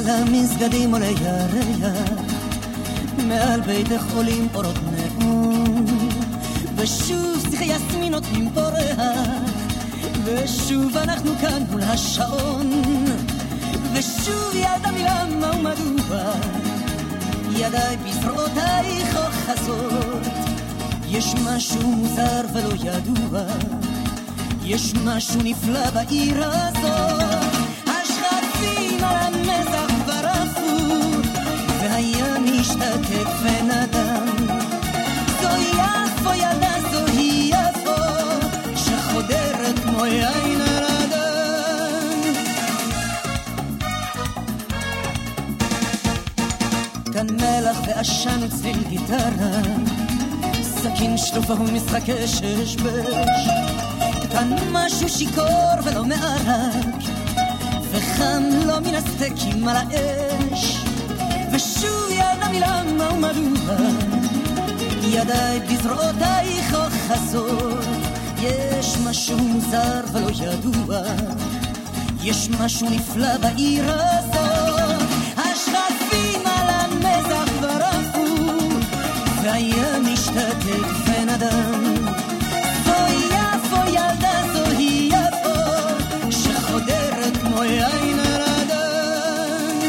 על המסגדים עולה ירח, מעל בית החולים אורות נאון, ושוב שיחי יסמינות עם פורח, ושוב אנחנו כאן מול השעון, ושוב ידע מלמה ומדוע ידיי בזרועותייך אוחזות. יש משהו מוזר ולא ידוע, יש משהו נפלא בעיר הזאת. השכפים על המזח כבר עפו, והים השתתק ונדם. זו יפו ילדה, זוהי יפו, שחודרת כמו יין על אדם. כאן מלח ועשן וצליל גיטרה, סכין שלופה ומשחקי ששבש. כאן משהו שיקור ולא מערק, וחם לא מן הסטקים על האש. ושוב ידע מלמה ומדוע ידיי בזרועותייך אוחזות. יש משהו מוזר ולא ידוע, יש משהו נפלא בעיר הזאת. השכפים על המזח כבר עפו, והים השתתק ונדם. זוהי יפו ילדה, זוהי יפו, שחודרת כמו יין על אדם.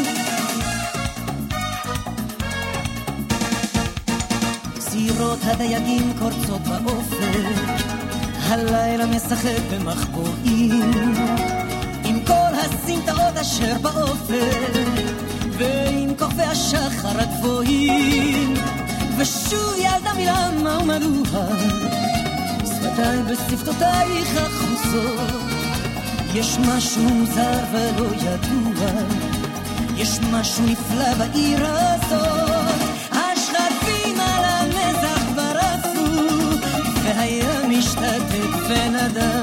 סירות הדייגים קורצות באופק, הלילה משחק במחבואים, עם כל הסמטאות אשר באופק, ועם כוכבי השחר הגבוהים. ושוב ילדה מלמה ומדוע שפתיי בשפתותייך החוסות. יש משהו מוזר ולא ידוע, יש משהו נפלא בעיר הזאת. השכפים על המזח כבר עפו, והים השתתק ונדם.